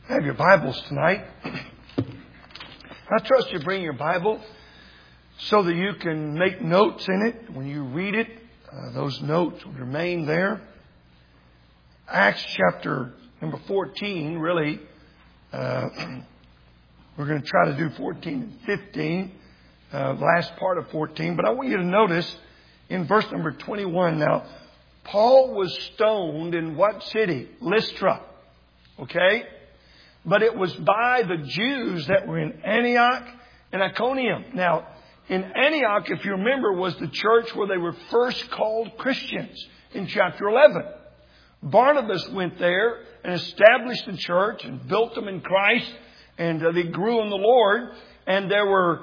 Have your Bibles tonight. I trust you bring your Bible so that you can make notes in it. When you read it, those notes will remain there. Acts chapter number 14, really, we're going to try to do 14 and 15, last part of 14. But I want you to notice in verse number 21 now, Paul was stoned in what city? Lystra. Okay? But it was by the Jews that were in Antioch and Iconium. Now, in Antioch, if you remember, was the church where they were first called Christians in chapter 11. Barnabas went there and established the church and built them in Christ, and they grew in the Lord. And there were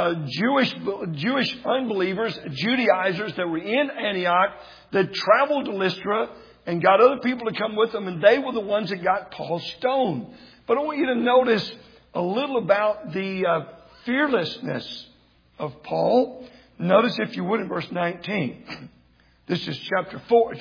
Jewish unbelievers, Judaizers that were in Antioch that traveled to Lystra and got other people to come with them, and they were the ones that got Paul stoned. But I want you to notice a little about the fearlessness of Paul. Notice, if you would, in verse 19. This is chapter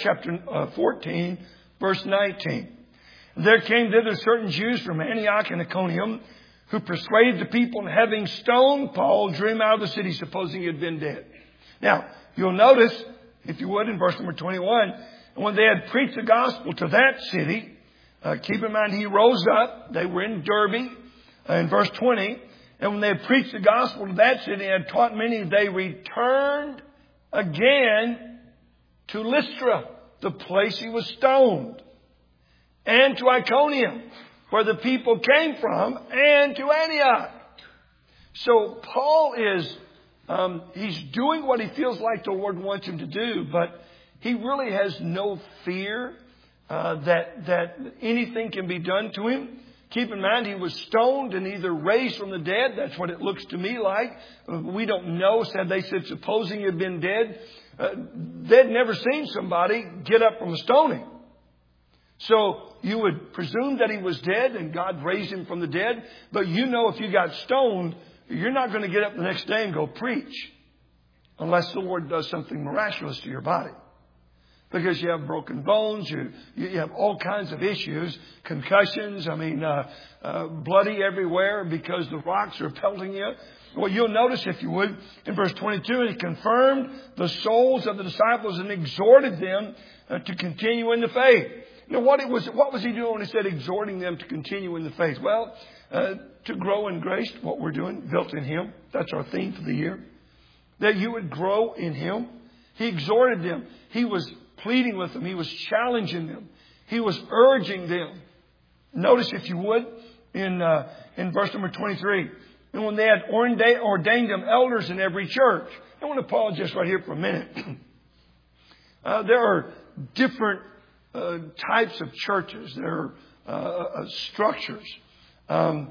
14, verse 19. There came thither certain Jews from Antioch and Iconium, who persuaded the people, and having stoned Paul, drew him out of the city, supposing he had been dead. Now, you'll notice, if you would, in verse number 21, and when they had preached the gospel to that city, keep in mind, he rose up. They were in Derbe, in verse 20. And when they had preached the gospel to that city and had taught many, they returned again to Lystra, the place he was stoned, and to Iconium, where the people came from, and to Antioch. So Paul is, he's doing what he feels like the Lord wants him to do, but he really has no fear that anything can be done to him. Keep in mind, he was stoned and either raised from the dead. That's what it looks to me like. We don't know. They said, supposing he had been dead. They'd never seen somebody get up from a stoning. So you would presume that he was dead and God raised him from the dead. But you know, if you got stoned, you're not going to get up the next day and go preach unless the Lord does something miraculous to your body. Because you have broken bones, you have all kinds of issues, concussions, bloody everywhere because the rocks are pelting you. Well, you'll notice, if you would, in verse 22, he confirmed the souls of the disciples and exhorted them to continue in the faith. Now, what was he doing when he said exhorting them to continue in the faith? Well, to grow in grace, what we're doing, built in Him. That's our theme for the year. That you would grow in Him. He exhorted them. He was pleading with them. He was challenging them. He was urging them. Notice, if you would, in verse number 23. And when they had ordained them elders in every church. I want to pause just right here for a minute. There are different types of churches. There are structures. I'm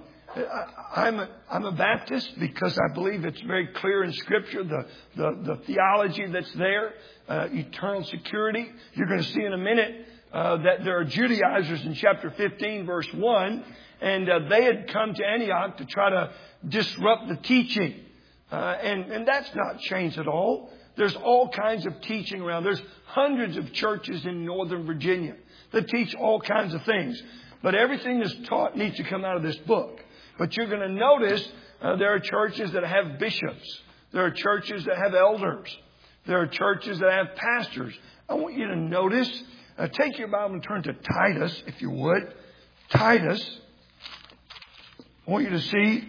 a Baptist because I believe it's very clear in Scripture, the theology that's there, eternal security. You're going to see in a minute that there are Judaizers in chapter 15, verse 1, and they had come to Antioch to try to disrupt the teaching. And that's not changed at all. There's all kinds of teaching around. There's hundreds of churches in Northern Virginia that teach all kinds of things. But everything that's taught needs to come out of this book. But you're going to notice there are churches that have bishops. There are churches that have elders. There are churches that have pastors. I want you to notice, take your Bible and turn to Titus, if you would. Titus. I want you to see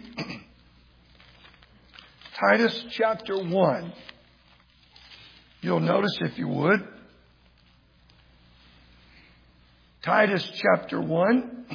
Titus chapter 1. You'll notice, if you would, Titus chapter 1.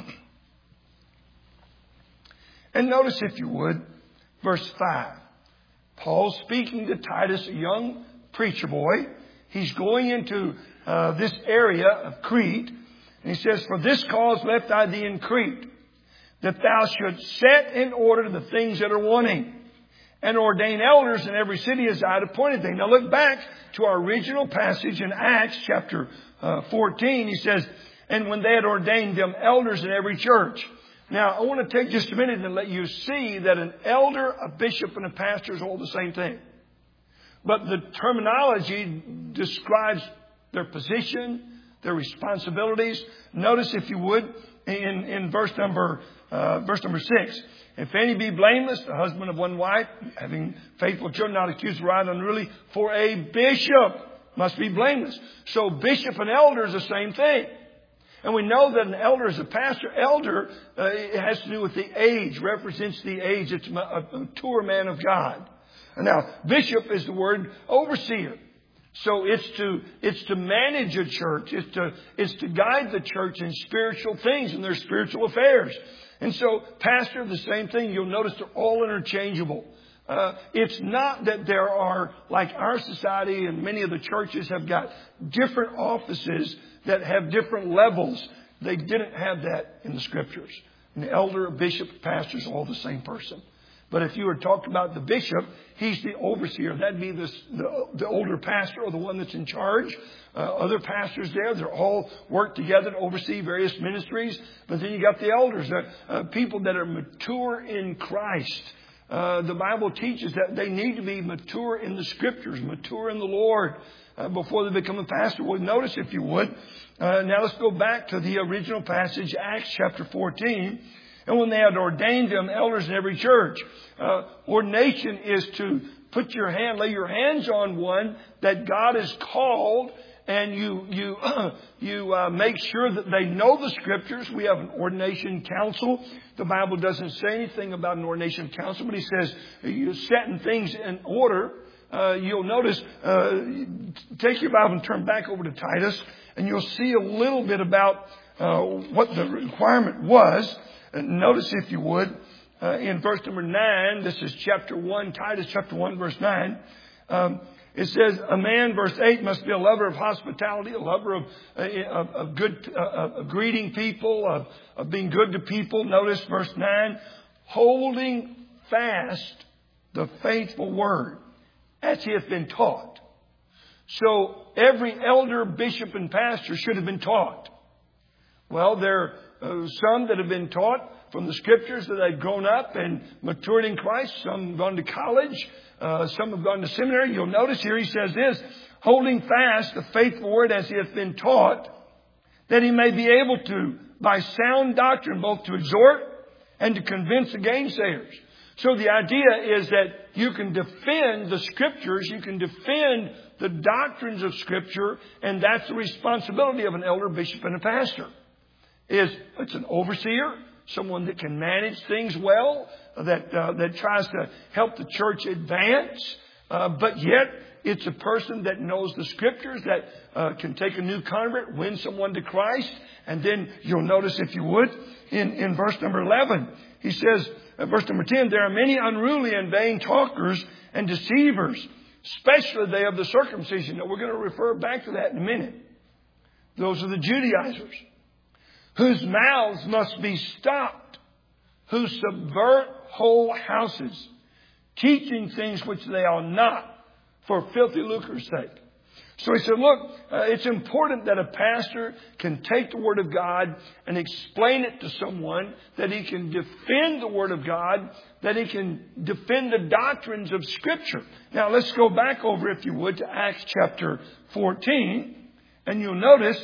And notice, if you would, verse 5. Paul speaking to Titus, a young preacher boy. He's going into this area of Crete. And he says, for this cause left I thee in Crete, that thou shouldst set in order the things that are wanting, and ordain elders in every city as I had appointed thee. Now look back to our original passage in Acts chapter 14. He says, and when they had ordained them elders in every church. Now, I want to take just a minute and let you see that an elder, a bishop, and a pastor is all the same thing. But the terminology describes their position, their responsibilities. Notice, if you would, in verse number 6. If any be blameless, the husband of one wife, having faithful children, not accused of right unruly, for a bishop must be blameless. So bishop and elder is the same thing. And we know that an elder is a pastor. Elder, it has to do with the age, represents the age. It's a mature man of God. Now, bishop is the word overseer. So it's to manage a church. It's to guide the church in spiritual things and their spiritual affairs. And so pastor, the same thing. You'll notice they're all interchangeable. It's not that there are, like our society and many of the churches have got different offices that have different levels. They didn't have that in the Scriptures. An elder, a bishop, a pastor is all the same person. But if you were talking about the bishop, he's the overseer. That'd be the older pastor or the one that's in charge. Other pastors there, they're all work together to oversee various ministries. But then you got the elders, people that are mature in Christ. The Bible teaches that they need to be mature in the Scriptures, mature in the Lord before they become a pastor. Well, notice if you would. Now let's go back to the original passage, Acts chapter 14. And when they had ordained them elders in every church, ordination is to lay your hands on one that God has called, and you make sure that they know the Scriptures. We have an ordination council. The Bible doesn't say anything about an ordination council, but He says you're setting things in order. You'll notice, take your Bible and turn back over to Titus, and you'll see a little bit about what the requirement was. Notice, if you would, in verse number 9, this is chapter 1, Titus chapter 1, verse 9. It says, a man, verse 8, must be a lover of hospitality, a lover of good, greeting people, of being good to people. Notice verse 9, holding fast the faithful word as he hath been taught. So every elder, bishop, and pastor should have been taught. Well, there are some that have been taught from the Scriptures that they've grown up and matured in Christ. Some have gone to college. Some have gone to seminary. You'll notice here he says this, holding fast the faithful word as he hath been taught, that he may be able to, by sound doctrine, both to exhort and to convince the gainsayers. So the idea is that you can defend the Scriptures, you can defend the doctrines of Scripture, and that's the responsibility of an elder, bishop, and a pastor. It's an overseer, someone that can manage things well, that tries to help the church advance, but yet it's a person that knows the Scriptures, that can take a new convert, win someone to Christ. And then you'll notice, if you would, in verse number 11, he says, verse number 10, there are many unruly and vain talkers and deceivers, especially they of the circumcision. Now, we're going to refer back to that in a minute. Those are the Judaizers, whose mouths must be stopped, who subvert whole houses, teaching things which they are not, for filthy lucre's sake. So he said, look, it's important that a pastor can take the Word of God and explain it to someone, that he can defend the Word of God, that he can defend the doctrines of Scripture. Now, let's go back over, if you would, to Acts chapter 14, and you'll notice,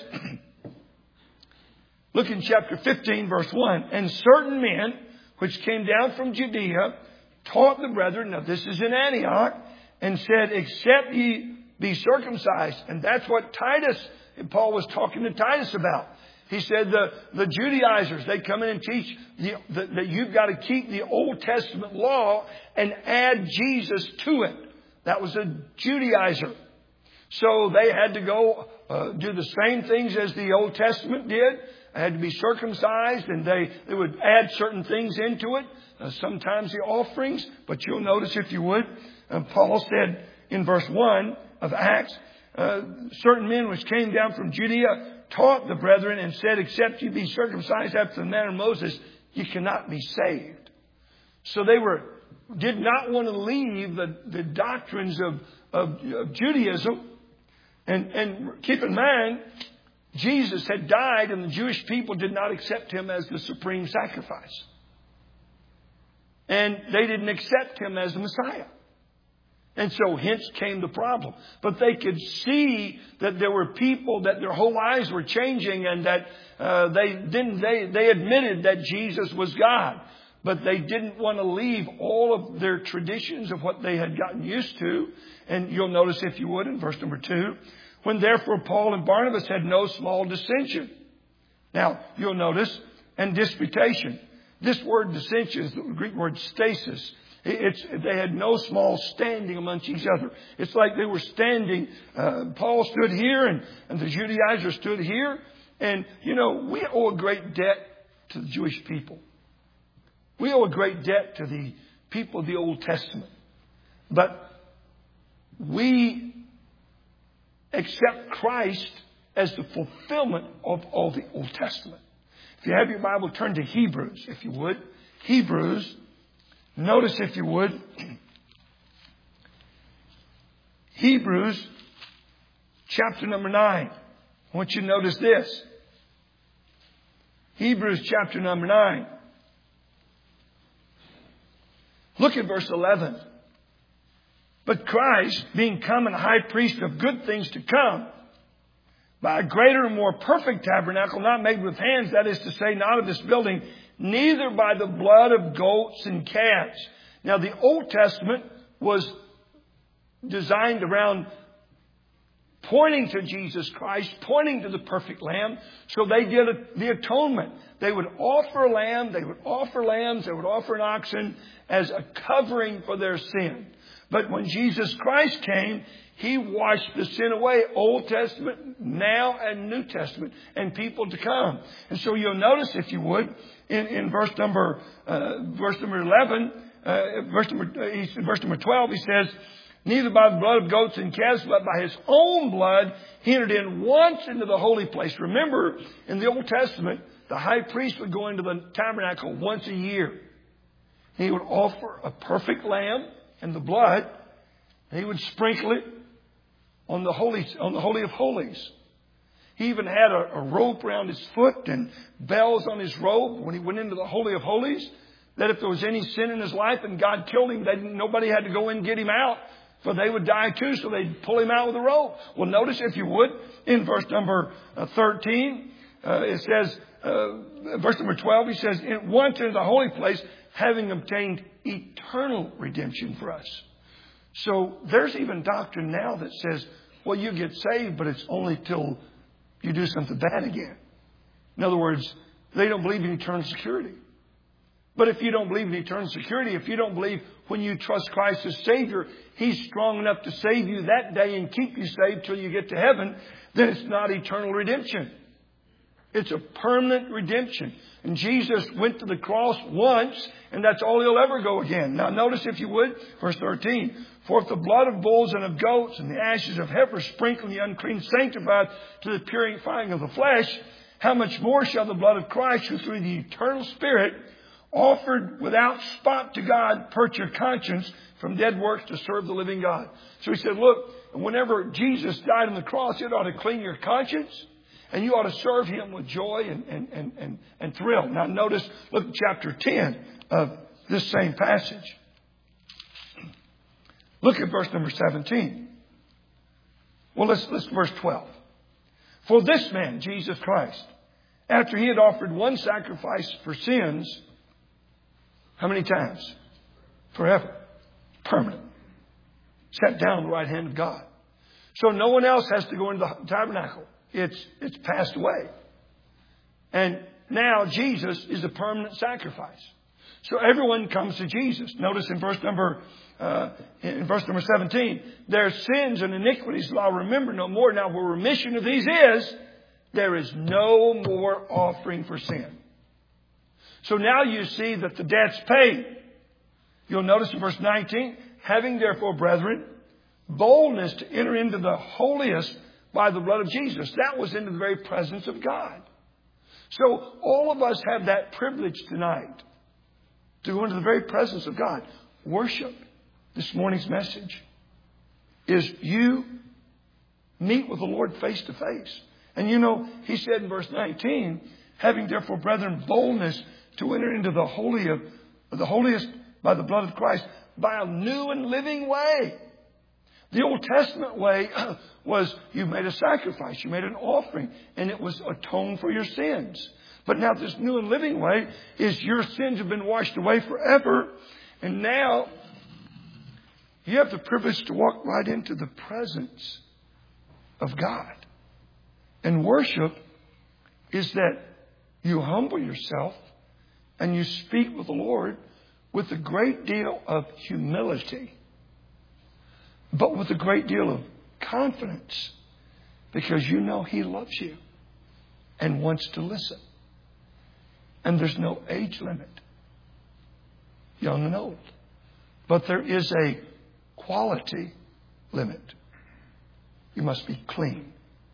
look in chapter 15, verse 1, and certain men which came down from Judea taught the brethren, now this is in Antioch, and said, except ye be circumcised. And that's what Paul was talking to Titus about. He said the Judaizers, they come in and teach that you've got to keep the Old Testament law and add Jesus to it. That was a Judaizer. So they had to go do the same things as the Old Testament did. They had to be circumcised, and they would add certain things into it. Sometimes the offerings. But you'll notice, if you would, Paul said in verse 1 of Acts, certain men which came down from Judea taught the brethren and said, except you be circumcised after the manner of Moses, you cannot be saved. So they did not want to leave the doctrines of Judaism. And keep in mind, Jesus had died and the Jewish people did not accept him as the supreme sacrifice. And they didn't accept him as the Messiah. And so hence came the problem. But they could see that there were people that their whole lives were changing, and that they admitted that Jesus was God. But they didn't want to leave all of their traditions of what they had gotten used to. And you'll notice, if you would, in verse number 2, when therefore Paul and Barnabas had no small dissension. Now, you'll notice, and disputation. This word dissension is the Greek word stasis. They had no small standing amongst each other. It's like they were standing. Paul stood here and the Judaizers stood here. And, we owe a great debt to the Jewish people. We owe a great debt to the people of the Old Testament. But we accept Christ as the fulfillment of all the Old Testament. If you have your Bible, turn to Hebrews, if you would. Hebrews. Notice, if you would, Hebrews chapter number 9. I want you to notice this. Hebrews chapter number 9. Look at verse 11. But Christ, being come and high priest of good things to come, by a greater and more perfect tabernacle, not made with hands, that is to say, not of this building, neither by the blood of goats and calves. Now, the Old Testament was designed around pointing to Jesus Christ, pointing to the perfect Lamb. So they did the atonement. They would offer a lamb, they would offer lambs, they would offer an oxen as a covering for their sin. But when Jesus Christ came, He washed the sin away, Old Testament, now and New Testament, and people to come. And so you'll notice, if you would, in verse number 11, verse number 12, he says, neither by the blood of goats and calves, but by His own blood, He entered in once into the holy place. Remember, in the Old Testament, the high priest would go into the tabernacle once a year. He would offer a perfect lamb and the blood, and He would sprinkle it on the Holy of Holies. He even had a rope around His foot and bells on His robe when He went into the Holy of Holies, that if there was any sin in His life and God killed Him, nobody had to go in and get Him out, for they would die too, so they'd pull Him out with a rope. Well, notice, if you would, in verse number 13, it says, verse number 12, he says, once into the holy place, having obtained eternal redemption for us. So there's even doctrine now that says, well, you get saved, but it's only till you do something bad again. In other words, they don't believe in eternal security. But if you don't believe in eternal security, if you don't believe when you trust Christ as Savior, He's strong enough to save you that day and keep you saved till you get to heaven, then it's not eternal redemption. It's a permanent redemption. And Jesus went to the cross once, and that's all He'll ever go again. Now notice, if you would, verse 13. For if the blood of bulls and of goats and the ashes of heifers sprinkling the unclean sanctified to the purifying of the flesh, how much more shall the blood of Christ, who through the eternal Spirit offered without spot to God, purge your conscience from dead works to serve the living God. So he said, look, whenever Jesus died on the cross, it ought to clean your conscience. And you ought to serve Him with joy and thrill. Now notice, look at chapter 10 of this same passage. Look at verse number 17. Well, let's verse 12. For this man, Jesus Christ, after He had offered one sacrifice for sins, how many times? Forever. Permanent. Sat down on the right hand of God. So no one else has to go into the tabernacle. It's passed away. And now Jesus is a permanent sacrifice. So everyone comes to Jesus. Notice in verse number 17, their sins and iniquities I'll remember no more. Now where remission of these is, there is no more offering for sin. So now you see that the debt's paid. You'll notice in verse 19, having therefore, brethren, boldness to enter into the holiest by the blood of Jesus. That was into the very presence of God. So all of us have that privilege tonight to go into the very presence of God. Worship, this morning's message, is you meet with the Lord face to face. And He said in verse 19, having therefore, brethren, boldness to enter into the holy of the holiest by the blood of Christ, by a new and living way. The Old Testament way was you made a sacrifice, you made an offering, and it was atoned for your sins. But now this new and living way is your sins have been washed away forever. And now you have the privilege to walk right into the presence of God. And worship is that you humble yourself and you speak with the Lord with a great deal of humility, but with a great deal of confidence, because you know He loves you and wants to listen. And there's no age limit, young and old. But there is a quality limit. You must be clean.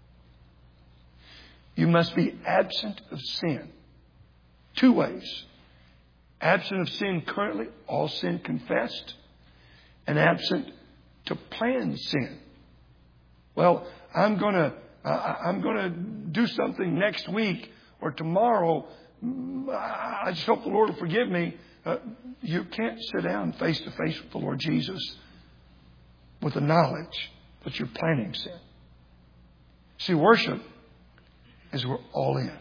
You must be absent of sin. 2 ways. Absent of sin currently, all sin confessed, and absent to plan sin. Well, I'm going to do something next week or tomorrow. I just hope the Lord will forgive me. You can't sit down face to face with the Lord Jesus with the knowledge that you're planning sin. See, worship is we're all in.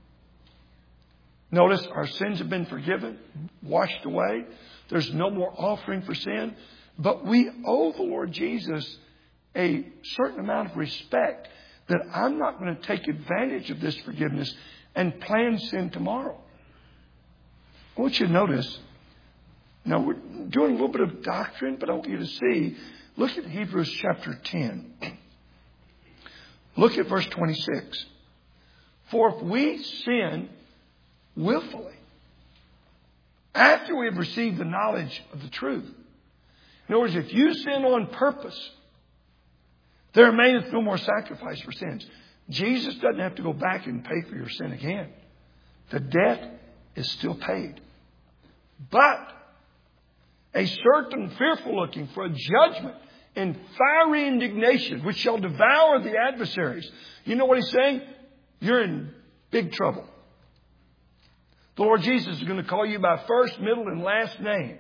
Notice our sins have been forgiven, washed away. There's no more offering for sin. But we owe the Lord Jesus a certain amount of respect that I'm not going to take advantage of this forgiveness and plan sin tomorrow. I want you to notice, now we're doing a little bit of doctrine, but I want you to see, look at Hebrews chapter 10. Look at verse 26. For if we sin willfully, after we have received the knowledge of the truth. In other words, if you sin on purpose, there remaineth no more sacrifice for sins. Jesus doesn't have to go back and pay for your sin again. The debt is still paid. But a certain fearful looking for a judgment and fiery indignation, which shall devour the adversaries. You know what he's saying? You're in big trouble. The Lord Jesus is going to call you by first, middle, and last name.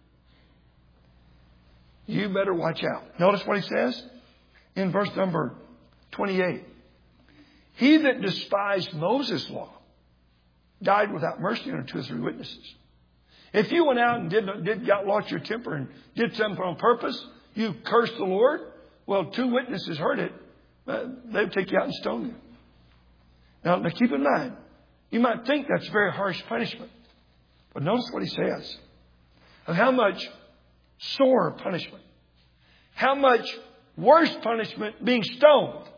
You better watch out. Notice what he says in verse number 28. He that despised Moses' law died without mercy under 2 or 3 witnesses. If you went out and lost your temper and did something on purpose, you cursed the Lord, well, 2 witnesses heard it, they'd take you out and stone you. Now keep in mind, you might think that's very harsh punishment. But notice what he says. Of how much sore punishment. How much worse punishment being stoned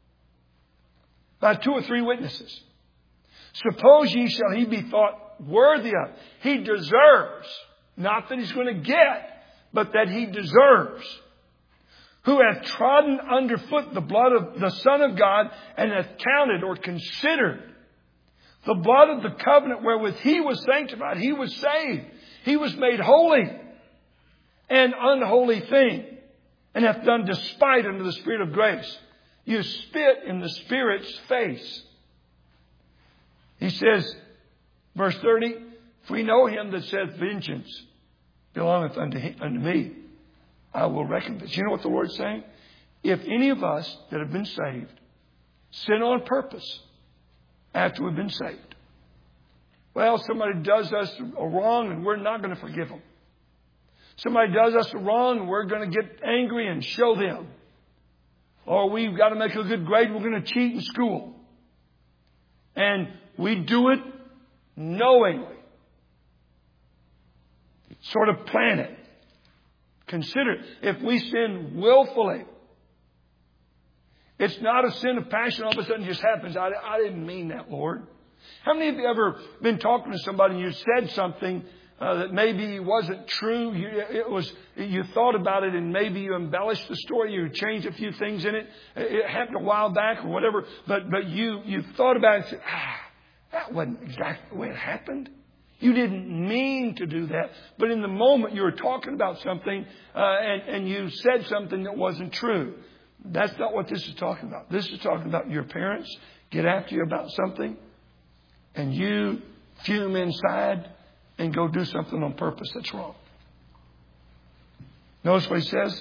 by 2 or 3 witnesses. Suppose ye shall he be thought worthy of. He deserves. Not that he's going to get, but that he deserves. Who hath trodden underfoot the blood of the Son of God, and hath counted or considered the blood of the covenant wherewith he was sanctified. He was saved. He was made holy. An unholy thing. And hath done despite unto the Spirit of grace. You spit in the Spirit's face. He says, verse 30, if we know him that saith, vengeance belongeth unto me, I will recompense. You know what the Lord's saying? If any of us that have been saved sin on purpose after we've been saved, well, somebody does us a wrong and we're not going to forgive them. Somebody does us a wrong and we're going to get angry and show them. Or we've got to make a good grade, we're going to cheat in school. And we do it knowingly. Sort of plan it. Consider it. If we sin willfully, it's not a sin of passion. All of a sudden it just happens. I didn't mean that, Lord. How many of you ever been talking to somebody and you said something that maybe wasn't true? You thought about it and maybe you embellished the story. You changed a few things in it. It happened a while back or whatever. But you thought about it and said, that wasn't exactly the way it happened. You didn't mean to do that. But in the moment you were talking about something and you said something that wasn't true. That's not what this is talking about. This is talking about your parents get after you about something and you fume inside and go do something on purpose that's wrong. Notice what he says.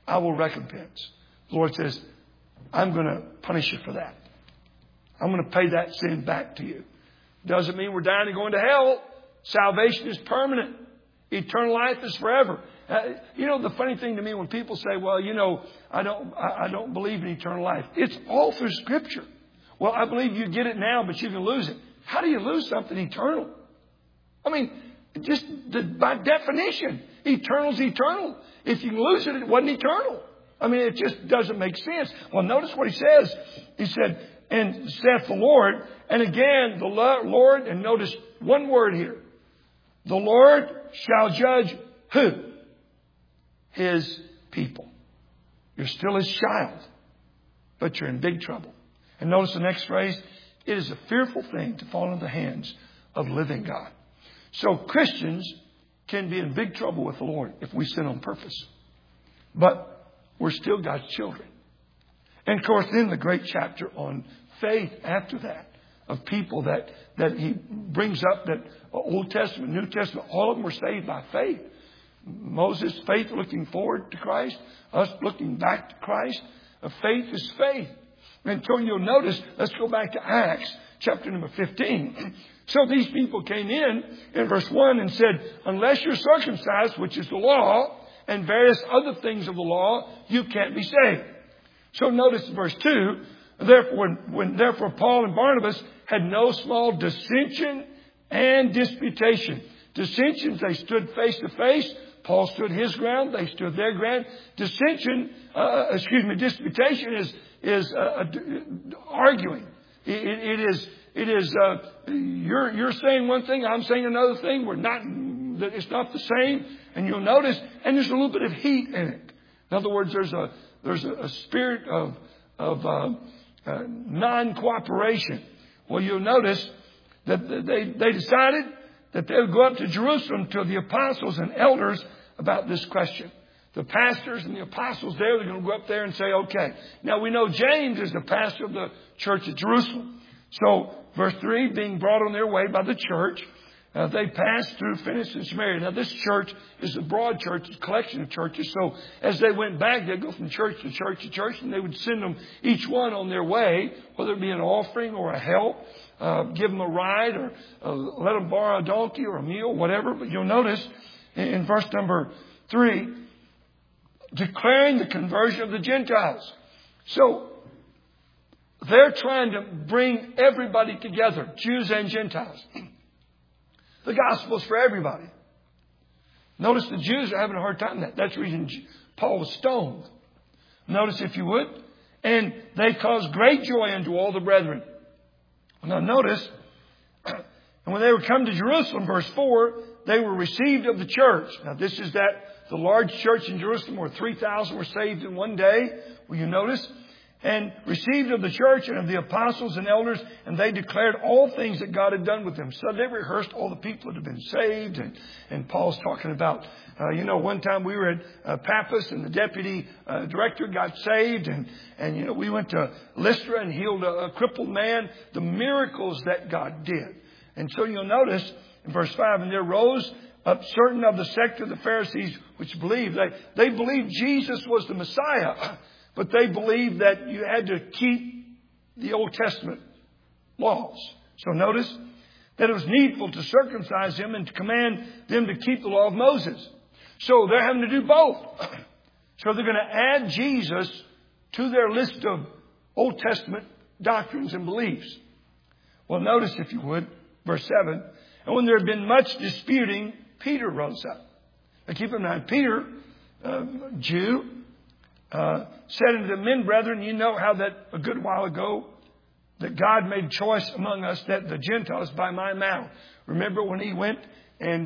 I will recompense. The Lord says, I'm going to punish you for that. I'm going to pay that sin back to you. Doesn't mean we're dying and going to hell. Salvation is permanent. Eternal life is forever. The funny thing to me when people say, well, I don't believe in eternal life. It's all through Scripture. Well, I believe you get it now, but you can lose it. How do you lose something eternal? I mean, just by definition, eternal is eternal. If you can lose it, it wasn't eternal. I mean, it just doesn't make sense. Well, notice what he says. He said, and saith the Lord. And again, the Lord, and notice one word here. The Lord shall judge who? His people. You're still His child, but you're in big trouble. And notice the next phrase. It is a fearful thing to fall into the hands of the living God. So Christians can be in big trouble with the Lord if we sin on purpose. But we're still God's children. And of course, then the great chapter on faith after that, of people that he brings up, that Old Testament, New Testament, all of them were saved by faith. Moses' faith looking forward to Christ, us looking back to Christ. Faith is faith. And so you'll notice, let's go back to Acts chapter number 15. So these people came in verse 1 and said, unless you're circumcised, which is the law, and various other things of the law, you can't be saved. So notice verse 2, therefore Paul and Barnabas had no small dissension and disputation. Dissensions, they stood face to face. Paul stood his ground. They stood their ground. Disputation is arguing. It is you're saying one thing, I'm saying another thing. It's not the same. And you'll notice, and there's a little bit of heat in it. In other words, there's a spirit of non-cooperation. Well, you'll notice that they decided that they would go up to Jerusalem to the apostles and elders about this question. The pastors and the apostles there, they're going to go up there and say, okay. Now we know James is the pastor of the church at Jerusalem. So verse 3, being brought on their way by the church, they passed through Phoenicia and Samaria. Now this church is a broad church, a collection of churches. So as they went back, they'd go from church to church to church, and they would send them each one on their way, whether it be an offering or a help, give them a ride, or let them borrow a donkey or a mule, whatever. But you'll notice in verse number 3, declaring the conversion of the Gentiles. So they're trying to bring everybody together, Jews and Gentiles. The gospel is for everybody. Notice the Jews are having a hard time with that. That's the reason Paul was stoned. Notice, if you would. And they caused great joy unto all the brethren. Now notice, and when they were come to Jerusalem, verse 4, they were received of the church. Now this is the large church in Jerusalem where 3,000 were saved in one day. Will you notice? And received of the church and of the apostles and elders, and they declared all things that God had done with them. So they rehearsed all the people that had been saved. And Paul's talking about, one time we were at Paphos, and the deputy director got saved. And we went to Lystra and healed a crippled man. The miracles that God did. And so you'll notice in verse 5, and there rose up certain of the sect of the Pharisees which believed. They believed Jesus was the Messiah. But they believed that you had to keep the Old Testament laws. So notice that it was needful to circumcise them and to command them to keep the law of Moses. So they're having to do both. So they're going to add Jesus to their list of Old Testament doctrines and beliefs. Well, notice, if you would, verse 7. And when there had been much disputing, Peter rose up. Now keep in mind, Peter, Jew, said unto the men, brethren, you know how that a good while ago that God made choice among us that the Gentiles by my mouth. Remember when he went and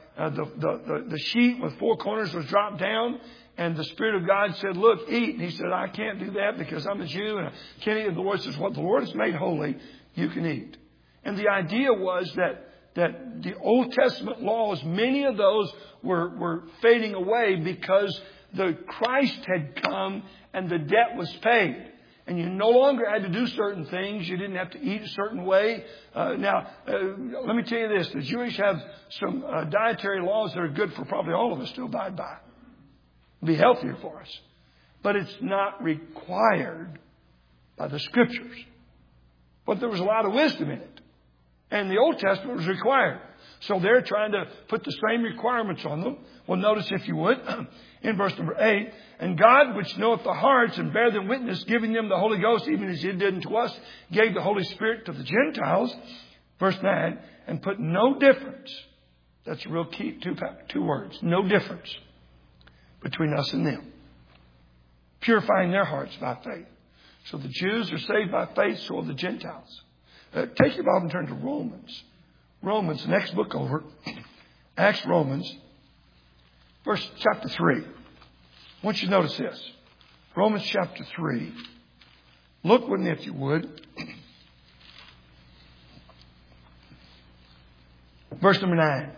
the sheet with 4 corners was dropped down, and the Spirit of God said, look, eat. And he said, I can't do that because I'm a Jew and I can't eat. And the Lord says, what the Lord has made holy, you can eat. And the idea was that the Old Testament laws, many of those were fading away because the Christ had come and the debt was paid. And you no longer had to do certain things. You didn't have to eat a certain way. Let me tell you this. The Jewish have some dietary laws that are good for probably all of us to abide by. Be healthier for us. but it's not required by the Scriptures. But there was a lot of wisdom in it. And the Old Testament was required. So they're trying to put the same requirements on them. Well, notice, if you would, in verse number 8, and God, which knoweth the hearts, and bear them witness, giving them the Holy Ghost, even as He did unto us, gave the Holy Spirit to the Gentiles. Verse 9, and put no difference. That's a real key, two words. No difference between us and them. Purifying their hearts by faith. So the Jews are saved by faith, so are the Gentiles. Take your Bible and turn to Romans. Romans, next book over. Acts, Romans, chapter 3. I want you to notice this. Romans chapter 3. Look with me, if you would. Verse number 9.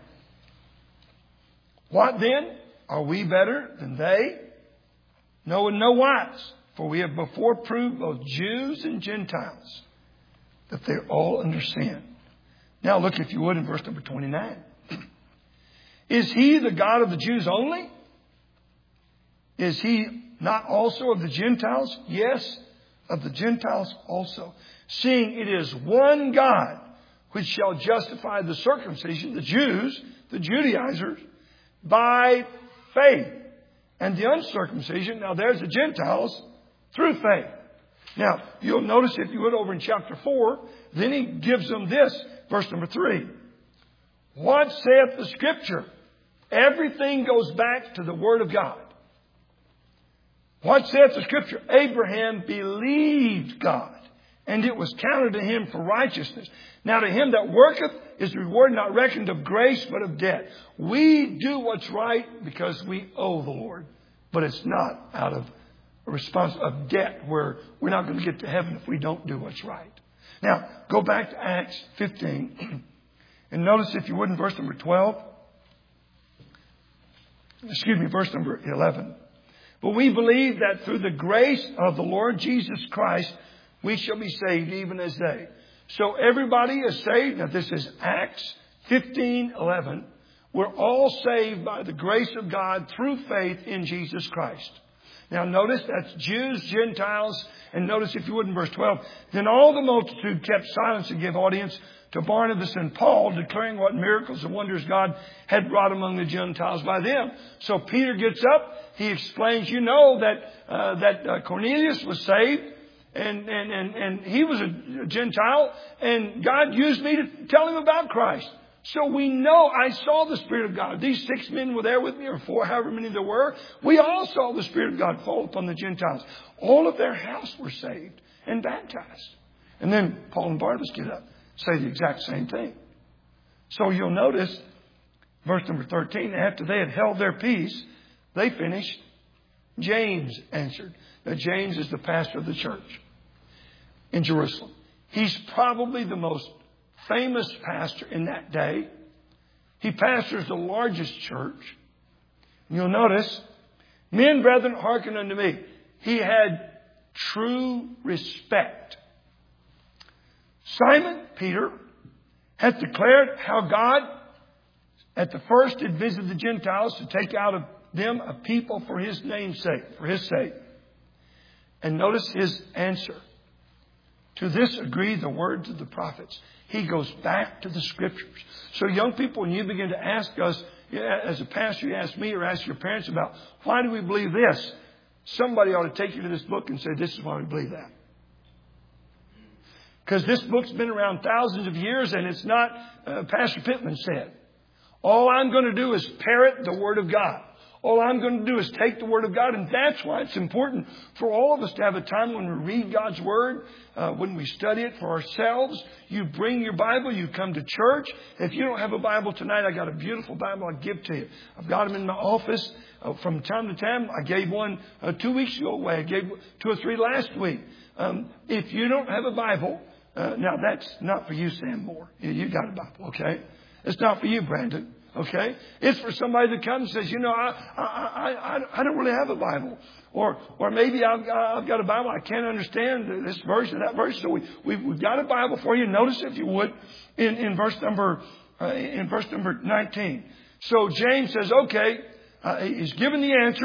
What then? Are we better than they? No, in no wise. For we have before proved both Jews and Gentiles that they're all under sin. Now look, if you would, in verse number 29. Is He the God of the Jews only? Is He not also of the Gentiles? Yes, of the Gentiles also. Seeing it is one God which shall justify the circumcision, the Jews, the Judaizers, by faith. And the uncircumcision, now there's the Gentiles, through faith. Now, you'll notice, if you would, over in chapter 4, then he gives them this, verse number 3. What saith the Scripture? Everything goes back to the Word of God. What saith the Scripture? Abraham believed God, and it was counted to him for righteousness. Now to him that worketh is the reward not reckoned of grace, but of debt. We do what's right because we owe the Lord. But it's not out of a response of debt, where we're not going to get to heaven if we don't do what's right. Now, go back to Acts 15. And notice, if you would, in verse number 12. Verse number 11. But we believe that through the grace of the Lord Jesus Christ, we shall be saved even as they. So everybody is saved. Now this is Acts 15:11. We're all saved by the grace of God through faith in Jesus Christ. Now notice that's Jews, Gentiles, and notice, if you would, in verse 12. Then all the multitude kept silence and gave audience to Barnabas and Paul, declaring what miracles and wonders God had wrought among the Gentiles by them. So Peter gets up. He explains, that Cornelius was saved. And he was a Gentile, and God used me to tell him about Christ. So we know, I saw the Spirit of God. These 6 men were there with me, or 4, however many there were. We all saw the Spirit of God fall upon the Gentiles. All of their house were saved and baptized. And then Paul and Barnabas get up, say the exact same thing. So you'll notice, verse number 13, after they had held their peace, they finished. James answered. Now, James is the pastor of the church in Jerusalem. He's probably the most famous pastor in that day. He pastors the largest church. And you'll notice, men, brethren, hearken unto me. He had true respect. Simon Peter hath declared how God at the first had visited the Gentiles to take out of them a people for His name's sake, for His sake. And notice his answer. To this agree the words of the prophets. He goes back to the Scriptures. So young people, when you begin to ask us, as a pastor, you ask me or ask your parents about, why do we believe this? Somebody ought to take you to this book and say, this is why we believe that. Because this book's been around thousands of years, and it's not, Pastor Pittman said. All I'm going to do is parrot the Word of God. All I'm going to do is take the Word of God. And that's why it's important for all of us to have a time when we read God's Word, when we study it for ourselves. You bring your Bible, you come to church. If you don't have a Bible tonight, I got a beautiful Bible I'll give to you. I've got them in my office. From time to time, I gave one 2 weeks ago away. I gave 2 or 3 last week. If you don't have a Bible, now that's not for you, Sam Moore. You got a Bible, okay? It's not for you, Brandon. Okay? It's for somebody that comes and says, I don't really have a Bible. Or maybe I've got a Bible. I can't understand this verse or that verse. So we've got a Bible for you. Notice, if you would, in verse number 19. So James says, okay, he's given the answer.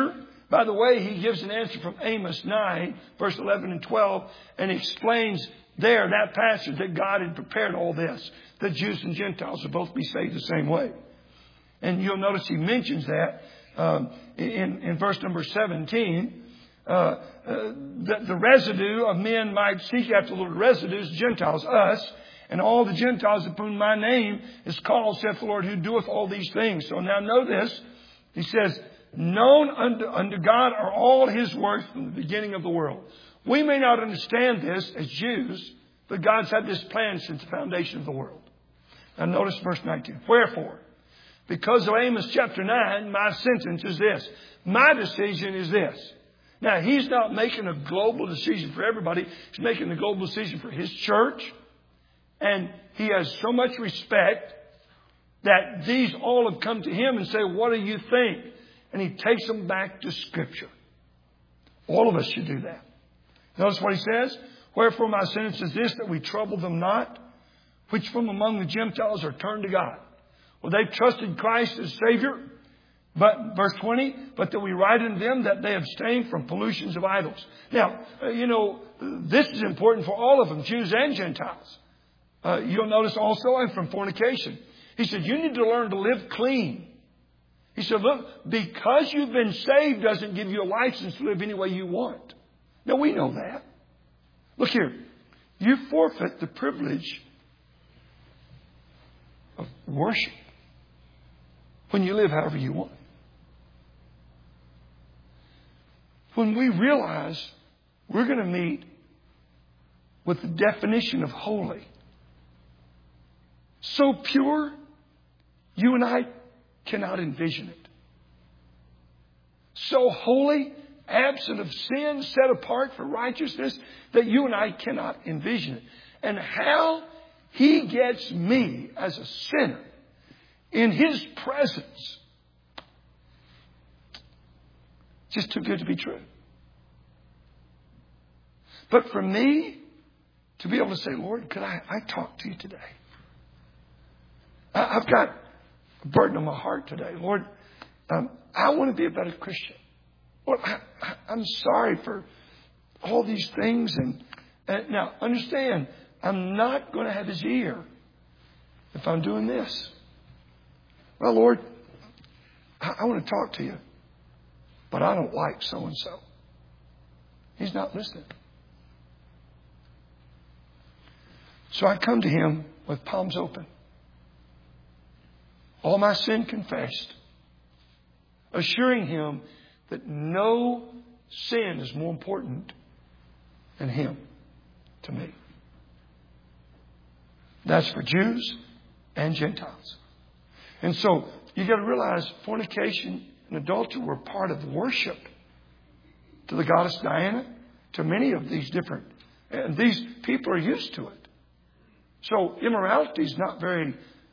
By the way, he gives an answer from Amos 9, verse 11 and 12, and he explains there, that passage, that God had prepared all this, that Jews and Gentiles would both be saved the same way. And you'll notice he mentions that in verse number 17. The residue of men might seek after the Lord. Residues, Gentiles, us, and all the Gentiles upon my name is called, saith the Lord, who doeth all these things. So now know this. He says, known unto God are all his works from the beginning of the world. We may not understand this as Jews, but God's had this plan since the foundation of the world. Now notice verse 19. Wherefore, because of Amos chapter 9, my sentence is this. My decision is this. Now, he's not making a global decision for everybody. He's making a global decision for his church. And he has so much respect that these all have come to him and say, what do you think? And he takes them back to Scripture. All of us should do that. Notice what he says. Wherefore my sentence is this, that we trouble them not, which from among the Gentiles are turned to God. Well, they've trusted Christ as Savior. But verse 20, but that we write unto them that they abstain from pollutions of idols. Now, this is important for all of them, Jews and Gentiles. You'll notice also, and from fornication. He said, you need to learn to live clean. He said, look, because you've been saved doesn't give you a license to live any way you want. Now, we know that. Look here. You forfeit the privilege of worship when you live however you want. When we realize we're going to meet with the definition of holy, so pure, you and I cannot envision it. So holy, absent of sin, set apart for righteousness, that you and I cannot envision it. And how he gets me as a sinner in his presence, just too good to be true. But for me to be able to say, Lord, could I talk to you today? I've got a burden on my heart today. Lord, I want to be a better Christian. Lord, I'm sorry for all these things. And now, understand, I'm not going to have his ear if I'm doing this. Well, Lord, I want to talk to you, but I don't like so-and-so. He's not listening. So I come to him with palms open. All my sin confessed. Assuring him that no sin is more important than him to me. That's for Jews and Gentiles. And so you got to realize fornication and adultery were part of worship to the goddess Diana, to many of these different, and these people are used to it. So immorality is not very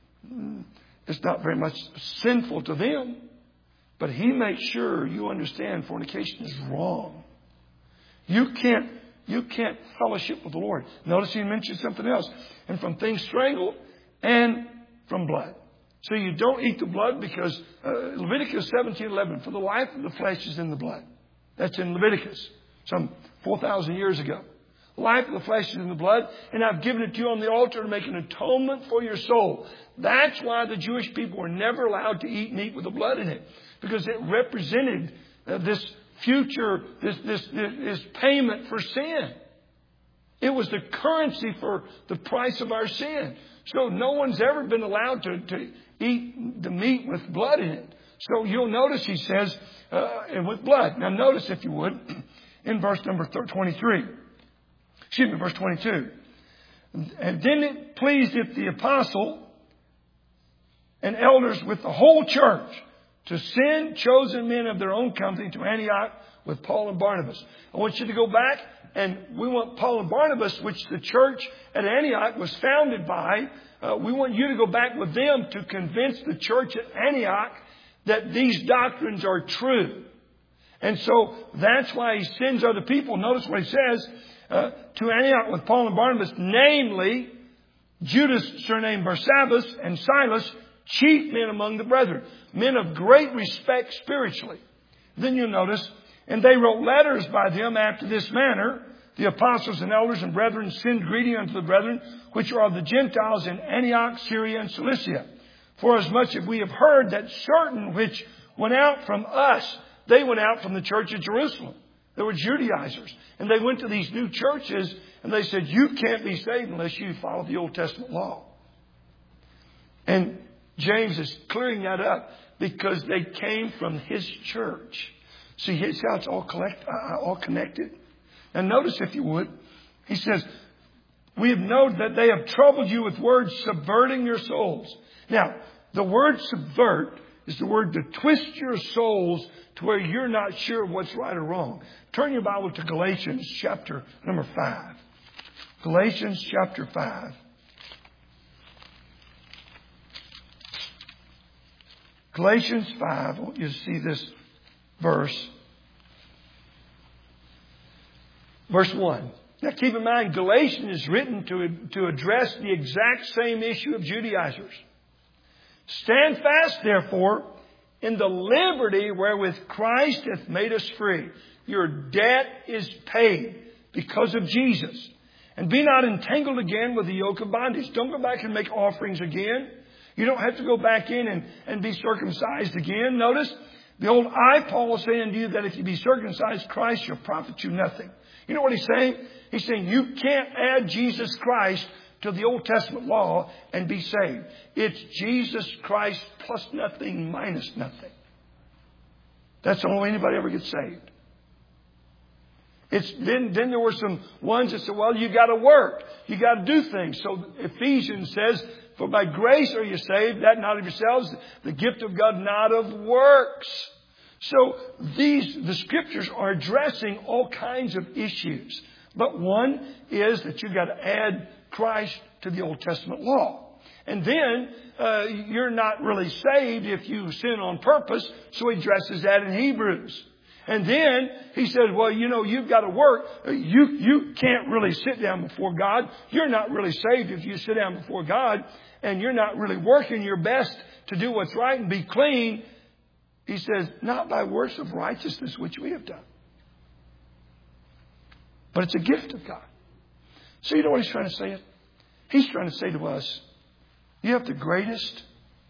much sinful to them, but he makes sure you understand fornication is wrong. You can't fellowship with the Lord. Notice he mentioned something else. And from things strangled and from blood. So you don't eat the blood because Leviticus 17:11, for the life of the flesh is in the blood. That's in Leviticus, some 4,000 years ago. The life of the flesh is in the blood, and I've given it to you on the altar to make an atonement for your soul. That's why the Jewish people were never allowed to eat meat with the blood in it, because it represented this future, this payment for sin. It was the currency for the price of our sin. So no one's ever been allowed to eat the meat with blood in it. So you'll notice he says, with blood. Now notice, if you would, in verse number 23. Verse 22. And then it pleased the apostle and elders with the whole church to send chosen men of their own company to Antioch with Paul and Barnabas. I want you to go back, and we want Paul and Barnabas, which the church at Antioch was founded by. We want you to go back with them to convince the church at Antioch that these doctrines are true. And so that's why he sends other people. Notice what he says, to Antioch with Paul and Barnabas, namely Judas, surnamed Barsabbas, and Silas, chief men among the brethren, men of great respect spiritually. Then you'll notice And they wrote letters by them after this manner. The apostles and elders and brethren send greeting unto the brethren, which are of the Gentiles in Antioch, Syria, and Cilicia. For as much as we have heard that certain which went out from us, they went out from the church of Jerusalem. They were Judaizers. And they went to these new churches and they said, you can't be saved unless you follow the Old Testament law. And James is clearing that up because they came from his church. See how it's all connected? And notice, if you would, he says, we have known that they have troubled you with words subverting your souls. Now, the word subvert is the word to twist your souls to where you're not sure what's right or wrong. Turn your Bible to Galatians chapter number 5. Galatians chapter 5. Galatians 5. I want you to see this verse. Verse 1. Now keep in mind, Galatians is written to address the exact same issue of Judaizers. Stand fast, therefore, in the liberty wherewith Christ hath made us free. Your debt is paid because of Jesus. And be not entangled again with the yoke of bondage. Don't go back and make offerings again. You don't have to go back in and be circumcised again. Notice, the old Paul is saying to you that if you be circumcised, Christ shall profit you nothing. You know what he's saying? He's saying you can't add Jesus Christ to the Old Testament law and be saved. It's Jesus Christ plus nothing minus nothing. That's the only way anybody ever gets saved. Then there were some ones that said, well, you got to work. You got to do things. So Ephesians says, for by grace are you saved, that not of yourselves, the gift of God, not of works. So the scriptures are addressing all kinds of issues. But one is that you've got to add Christ to the Old Testament law. And then you're not really saved if you sin on purpose. So he addresses that in Hebrews. And then he says, well, you've got to work. You can't really sit down before God. You're not really saved if you sit down before God. And you're not really working your best to do what's right and be clean. He says, not by works of righteousness which we have done. But it's a gift of God. So you know what he's trying to say? He's trying to say to us, you have the greatest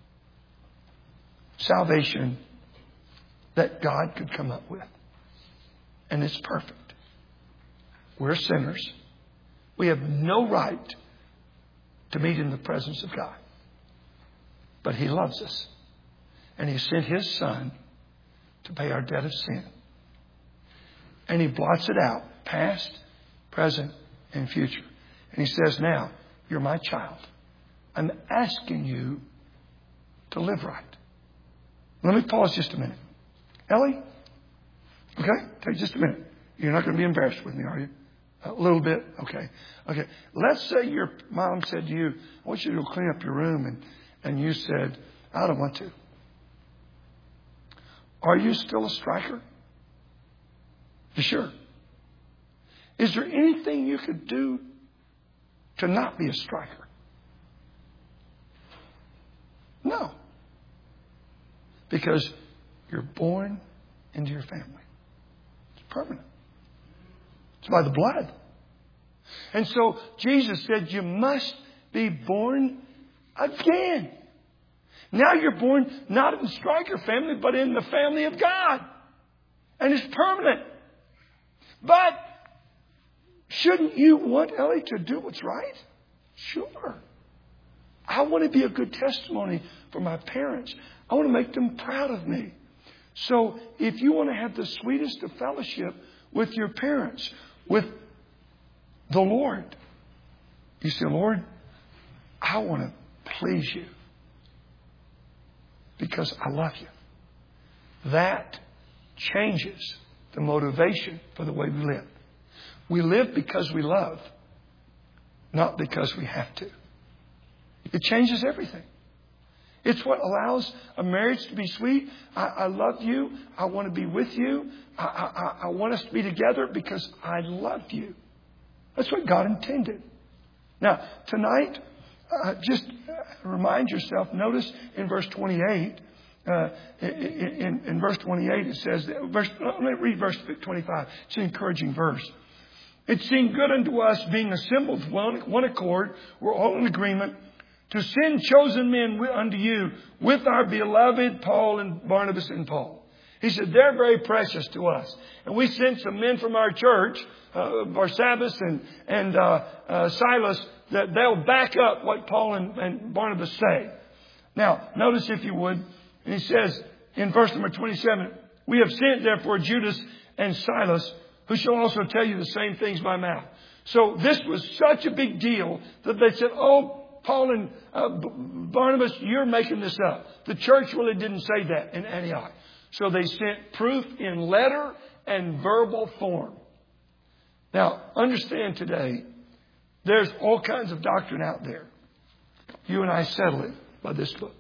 salvation that God could come up with. And it's perfect. We're sinners. We have no right to meet in the presence of God. But he loves us. And he sent his Son to pay our debt of sin. And he blots it out, past, present, and future. And he says, now, you're my child. I'm asking you to live right. Let me pause just a minute. Ellie? Okay? Take just a minute. You're not going to be embarrassed with me, are you? A little bit? Okay. Okay. Let's say your mom said to you, I want you to go clean up your room. And you said, I don't want to. Are you still a striker? You sure? Is there anything you could do to not be a striker? No. Because you're born into your family. It's permanent. It's by the blood. And so Jesus said you must be born again. Now you're born not in the striker family, but in the family of God. And it's permanent. But shouldn't you want Ellie to do what's right? Sure. I want to be a good testimony for my parents. I want to make them proud of me. So if you want to have the sweetest of fellowship with your parents, with the Lord, you say, Lord, I want to please you because I love you. That changes the motivation for the way we live. We live because we love, not because we have to. It changes everything. It's what allows a marriage to be sweet. I love you. I want to be with you. I want us to be together because I love you. That's what God intended. Now, tonight, just remind yourself, notice in verse 28, in verse 28, it says, let me read verse 25. It's an encouraging verse. It seemed good unto us, being assembled with one accord, we're all in agreement, to send chosen men unto you with our beloved Paul and Barnabas and Paul. He said, they're very precious to us. And we sent some men from our church, Barsabbas and Silas, that they'll back up what Paul and Barnabas say. Now, notice if you would, and he says in verse number 27, we have sent therefore Judas and Silas, who shall also tell you the same things by mouth. So this was such a big deal that they said, oh, Paul and Barnabas, you're making this up. The church really didn't say that in Antioch. So they sent proof in letter and verbal form. Now, understand today, there's all kinds of doctrine out there. You and I settle it by this book.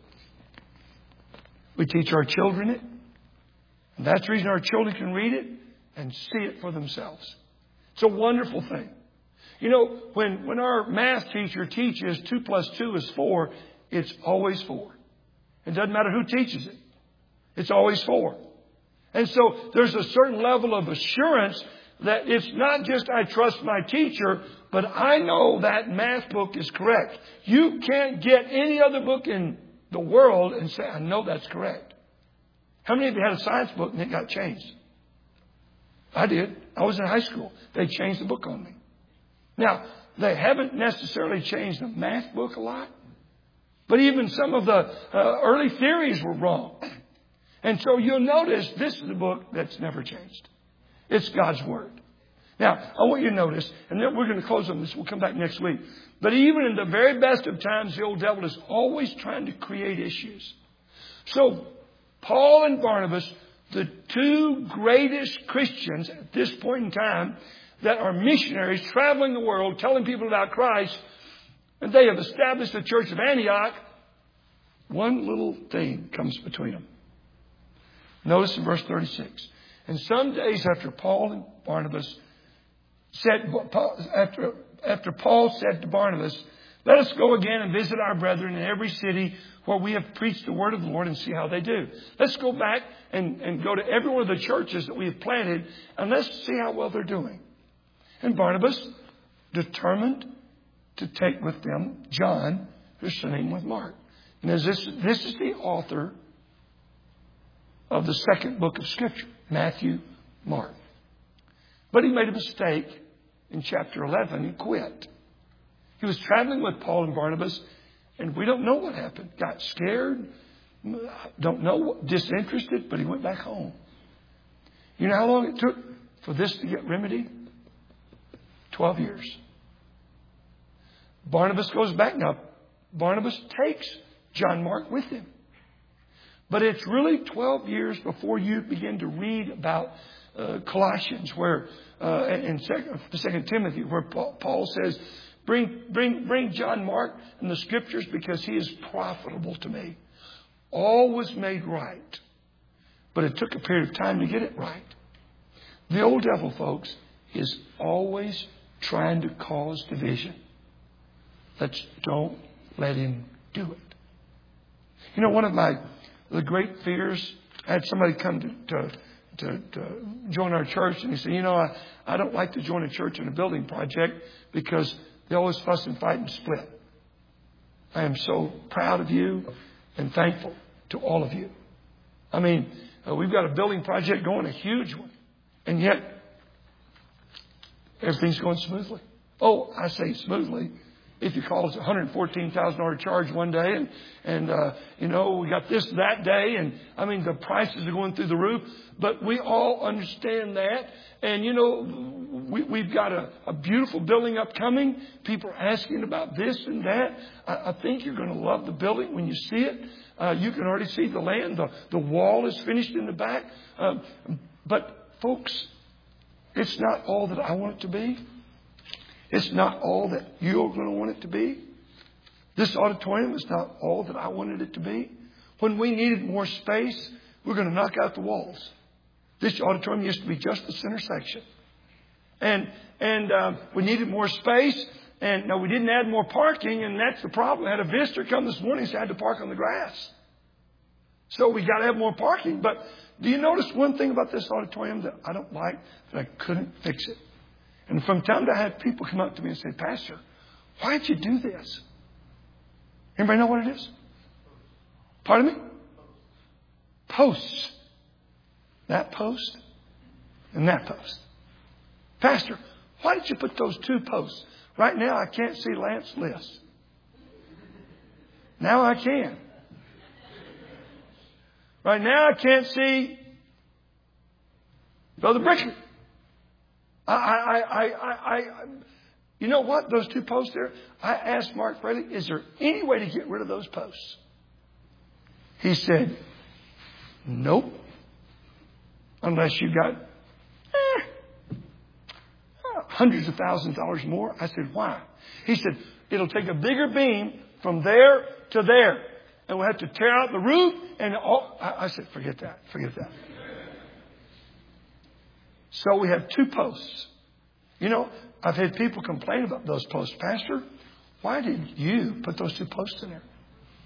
We teach our children it. And that's the reason our children can read it and see it for themselves. It's a wonderful thing. You know, when our math teacher teaches 2 plus 2 is 4, it's always 4. It doesn't matter who teaches it. It's always 4. And so there's a certain level of assurance that it's not just I trust my teacher, but I know that math book is correct. You can't get any other book in the world and say, I know that's correct. How many of you had a science book and it got changed? I did. I was in high school. They changed the book on me. Now, they haven't necessarily changed the math book a lot, but even some of the early theories were wrong. And so you'll notice this is a book that's never changed. It's God's Word. Now, I want you to notice, and then we're going to close on this. We'll come back next week. But even in the very best of times, the old devil is always trying to create issues. So, Paul and Barnabas, the two greatest Christians at this point in time that are missionaries traveling the world, telling people about Christ, and they have established the church of Antioch, one little thing comes between them. Notice in verse 36. And some days after Paul and Barnabas after Paul said to Barnabas, let us go again and visit our brethren in every city where we have preached the word of the Lord and see how they do. Let's go back and go to every one of the churches that we have planted and let's see how well they're doing. And Barnabas determined to take with them John, whose surname was Mark. And this is the author of the second book of Scripture, Matthew, Mark. But he made a mistake in chapter 11 and quit. He was traveling with Paul and Barnabas, and we don't know what happened. Got scared, don't know, disinterested, but he went back home. You know how long it took for this to get remedied? 12 years. Barnabas goes back. Now, Barnabas takes John Mark with him. But it's really 12 years before you begin to read about Colossians, where in 2 Timothy, where Paul says, bring John Mark in the Scriptures because he is profitable to me. All was made right. But it took a period of time to get it right. The old devil, folks, is always trying to cause division. Don't let him do it. You know, one of the great fears, I had somebody come to join our church, and he said, you know, I don't like to join a church in a building project because they always fuss and fight and split. I am so proud of you and thankful to all of you. I mean, we've got a building project going, a huge one, and yet everything's going smoothly. Oh, I say smoothly. If you call us a $114,000 charge one day and you know, we got this that day, and I mean, the prices are going through the roof, but we all understand that. And you know, we've got a beautiful building upcoming. People are asking about this and that. I think you're going to love the building when you see it. You can already see the land. The wall is finished in the back. But folks, it's not all that I want it to be. It's not all that you're going to want it to be. This auditorium is not all that I wanted it to be. When we needed more space, we're going to knock out the walls. This auditorium used to be just the center section. And we needed more space. And no, we didn't add more parking. And that's the problem. I had a visitor come this morning and said I had to park on the grass. So we got to have more parking. But do you notice one thing about this auditorium that I don't like, that I couldn't fix it? And from time to time, I had people come up to me and say, Pastor, why'd you do this? Anybody know what it is? Pardon me? Posts. That post and that post. Pastor, why did you put those two posts? Right now, I can't see Lance Liss. Now I can. Right now, I can't see Brother Brickley. You know what? Those two posts there, I asked Mark Fraley, is there any way to get rid of those posts? He said, nope. Unless you got hundreds of thousands of dollars more. I said, why? He said, it'll take a bigger beam from there to there. And we'll have to tear out the roof and all. I said, forget that. Forget that. So we have two posts. You know, I've had people complain about those posts. Pastor, why did you put those two posts in there?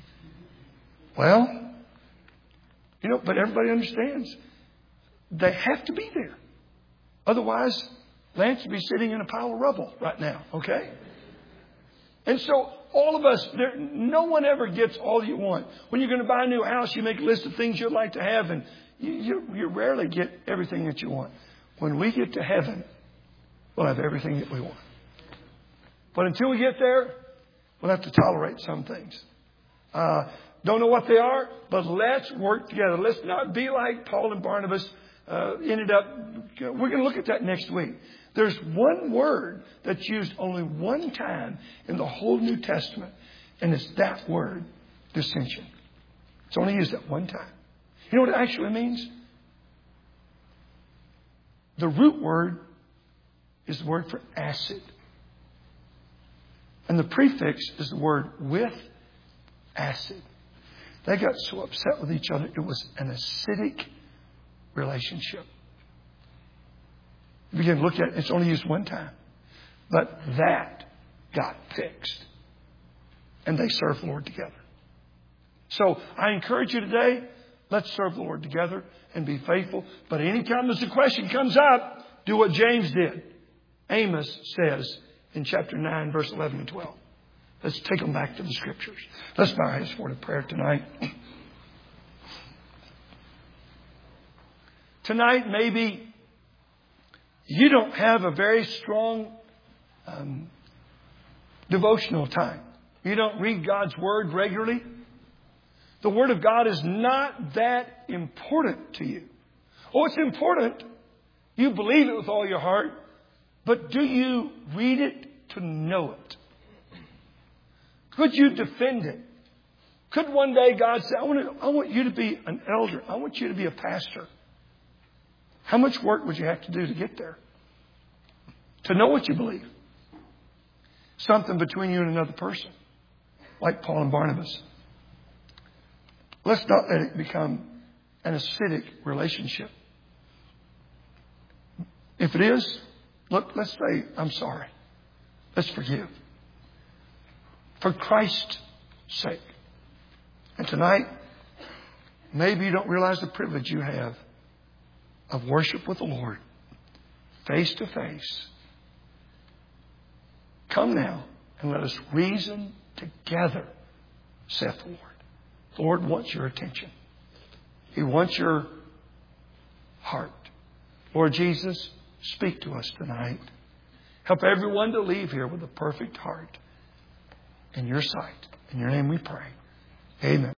Well, you know, but everybody understands. They have to be there. Otherwise, Lance would be sitting in a pile of rubble right now. Okay? And so all of us, no one ever gets all you want. When you're going to buy a new house, you make a list of things you'd like to have, and you rarely get everything that you want. When we get to heaven, we'll have everything that we want. But until we get there, we'll have to tolerate some things. Don't know what they are, but let's work together. Let's not be like Paul and Barnabas ended up. We're going to look at that next week. There's one word that's used only one time in the whole New Testament, and it's that word, dissension. It's only used at one time. You know what it actually means? The root word is the word for acid. And the prefix is the word with acid. They got so upset with each other, it was an acidic relationship. You begin to look at it, it's only used one time. But that got fixed. And they served the Lord together. So I encourage you today, let's serve the Lord together and be faithful. But anytime there's a question comes up, do what James did. Amos says in chapter 9, verse 11 and 12. Let's take them back to the Scriptures. Let's bow our heads for a prayer tonight. Tonight, maybe you don't have a very strong devotional time. You don't read God's Word regularly. The Word of God is not that important to you. Oh, it's important. You believe it with all your heart. But do you read it to know it? Could you defend it? Could one day God say, I want you to be an elder. I want you to be a pastor. How much work would you have to do to get there? To know what you believe. Something between you and another person. Like Paul and Barnabas. Let's not let it become an acidic relationship. If it is, look, let's say, I'm sorry. Let's forgive. For Christ's sake. And tonight, maybe you don't realize the privilege you have of worship with the Lord. Face to face. Come now and let us reason together, saith the Lord. The Lord wants your attention. He wants your heart. Lord Jesus, speak to us tonight. Help everyone to leave here with a perfect heart. In your sight. In your name we pray. Amen.